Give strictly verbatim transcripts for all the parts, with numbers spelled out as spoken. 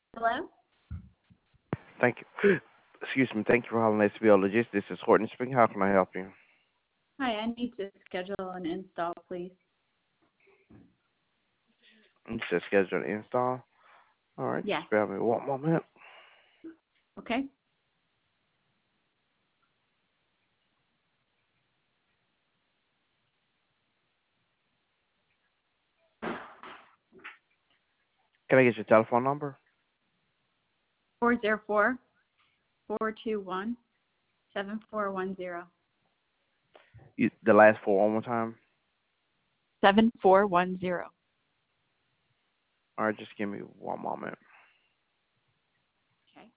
Hello? Thank you. Excuse me. Thank you for calling S B O Logistics. This is Horton speaking. How can I help you? Hi, I need to schedule an install, please. You said schedule an install. All right. Yes. Just bear with me one moment. Okay. Can I get your telephone number? Four zero four four two one seven four one zero. You, the last four one more time. Seven four one zero. All right. Just give me one moment. Okay.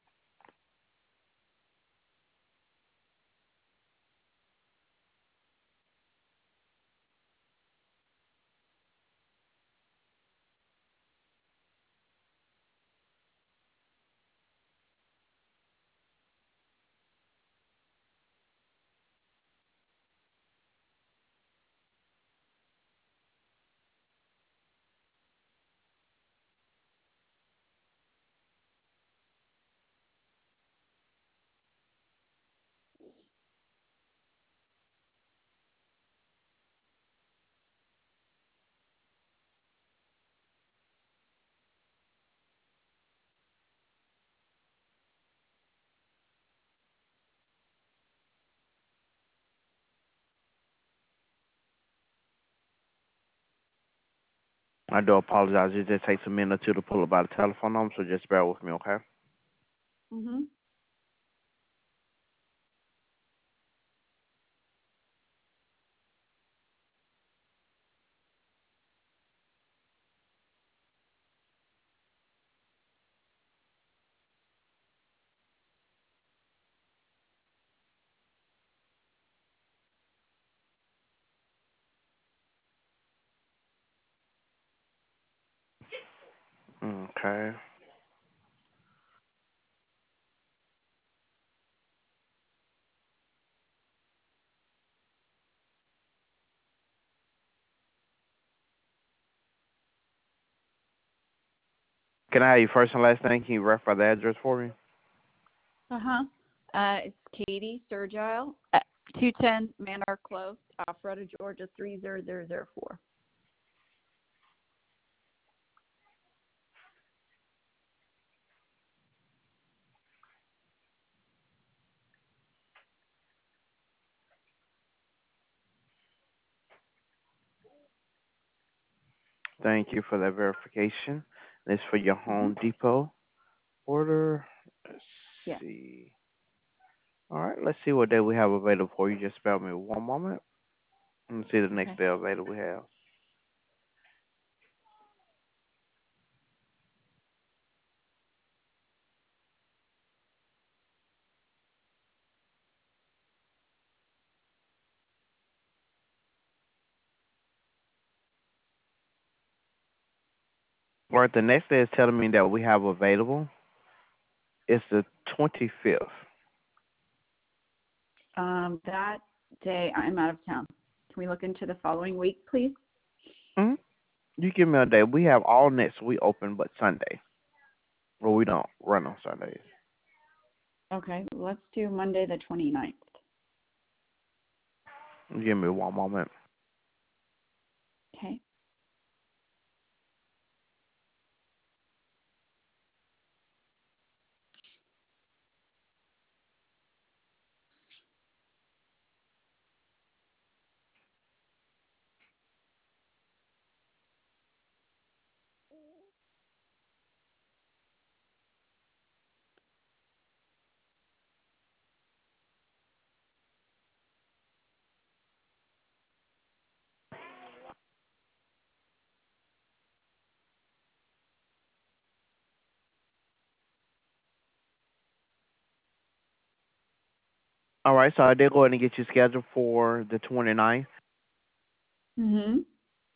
I do apologize. It just takes a minute or two to pull about a telephone number, so just bear with me, okay? Mhm. Okay. Can I have your first and last name? Can you verify the address for me? Uh-huh. Uh, it's Katie Sergile at two ten Manor Close, Alpharetta, Georgia three zero zero zero four. Thank you for that verification. This for your Mhm. Home Depot order. Let's Yeah. see. All right. Let's see what day we have available for you. Just bear with me one moment. Let me see the next Okay. day available we have. All right. The next day is telling me that we have available. It's the twenty-fifth. Um, that day I'm out of town. Can we look into the following week, please? Mm-hmm. You give me a day. We have all next week open, but Sunday. Well, we don't run on Sundays. Okay. Let's do Monday the twenty-ninth. Give me one moment. Okay. All right. So I did go ahead and get you scheduled for the twenty-ninth. Mhm.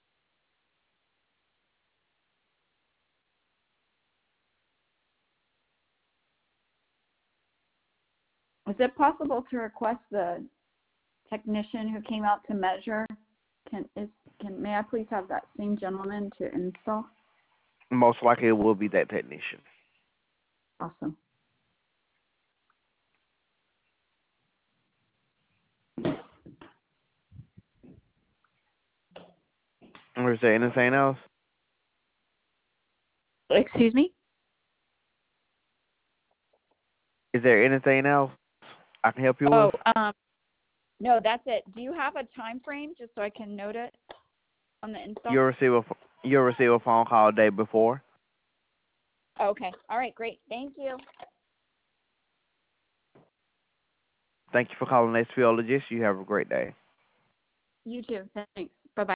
Is it possible to request the technician who came out to measure? Can is can may I please have that same gentleman to install? Most likely it will be that technician. Awesome. Or is there anything else? Excuse me? Is there anything else I can help you Oh, with? um, no, that's it. Do you have a time frame just so I can note it on the install? You'll receive a you'll receive a phone call a day before. Okay. All right, great. Thank you. Thank you for calling X P O Logistics. You have a great day. You too. Thanks.